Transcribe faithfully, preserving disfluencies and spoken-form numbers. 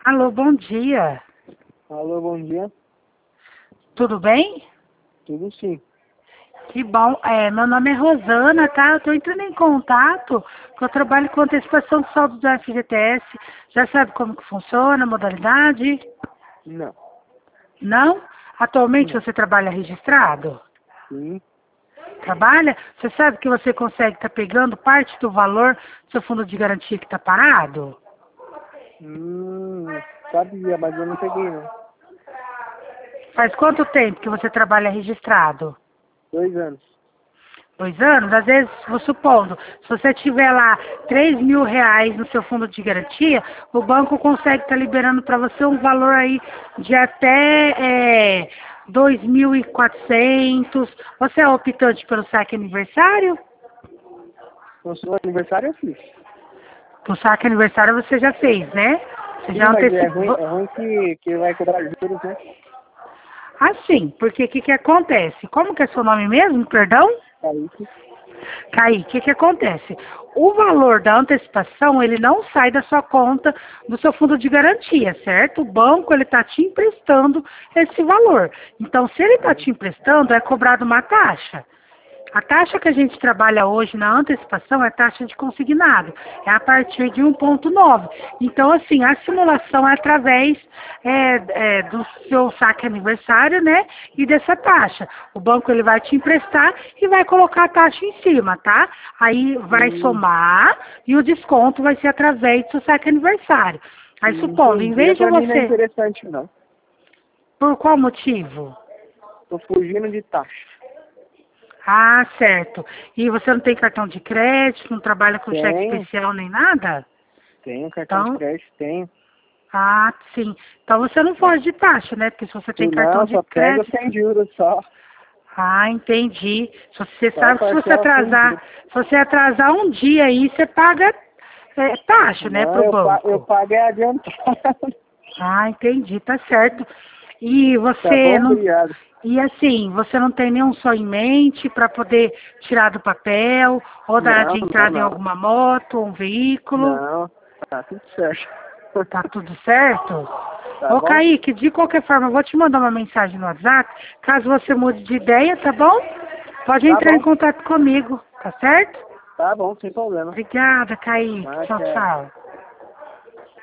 Alô, bom dia. Alô, bom dia. Tudo bem? Tudo sim. Que bom. É, meu nome é Rosana, tá? Eu estou entrando em contato, que eu trabalho com antecipação de saldo do F G T S. Já sabe como que funciona, a modalidade? Não. Não? Atualmente Não. você trabalha registrado? Sim. Trabalha? Você sabe que você consegue estar pegando parte do valor do seu fundo de garantia que está parado? Hum, sabia, mas eu não peguei, não. Faz quanto tempo que você trabalha registrado? Dois anos. Dois anos? Às vezes, vou supondo, se você tiver lá três mil reais no seu fundo de garantia, o banco consegue estar liberando para você um valor aí de até é, dois mil e quatrocentos. Você é optante pelo saque aniversário? No seu aniversário eu fiz. O saque aniversário você já fez, né? Você Sim, já mas é ruim, antecipou. é ruim que, que vai cobrar juros, né? Assim, porque o que, que acontece? Como que é seu nome mesmo, perdão? Kaique. Kaique, o que, que acontece? O valor da antecipação, ele não sai da sua conta do seu fundo de garantia, certo? O banco, ele está te emprestando esse valor. Então, se ele está te emprestando, é cobrado uma taxa. A taxa que a gente trabalha hoje na antecipação é taxa de consignado, é a partir de um ponto nove. Então, assim, a simulação é através é, é, do seu saque aniversário, né, e dessa taxa. O banco ele vai te emprestar e vai colocar a taxa em cima, tá? Aí vai Hum, somar e o desconto vai ser através do seu saque aniversário. Aí, supondo, em entendi. vez de Pra mim não é você... interessante, não. Por qual motivo? Tô fugindo de taxa. Ah, certo. E você não tem cartão de crédito, não trabalha com cheque Tenho. especial nem nada? Tenho cartão de Então, crédito, tenho. ah, sim. Então você não É. foge de taxa, né? Porque se você tem cartão Não, de só pega crédito. sem juros só. Ah, entendi. Se Você Só sabe que se você parcela sem atrasar, juros. se você atrasar um dia aí, você paga é, taxa, né, Não, pro eu, pa eu banco. pago é adiantado. Ah, entendi, tá certo. E Tá você bom? não. Obrigado. E assim, você não tem nenhum sonho em mente para poder tirar do papel ou dar Não, de não, entrada em não. alguma moto, um veículo? Não, tá tudo certo. Tá tudo certo? Tá Ô, bom? Kaique, de qualquer forma, eu vou te mandar uma mensagem no WhatsApp, caso você mude de ideia, tá bom? Pode Tá entrar em bom, contato comigo, tá certo? tá bom, sem problema. Obrigada, Kaique. Mas, Tchau, é, tchau.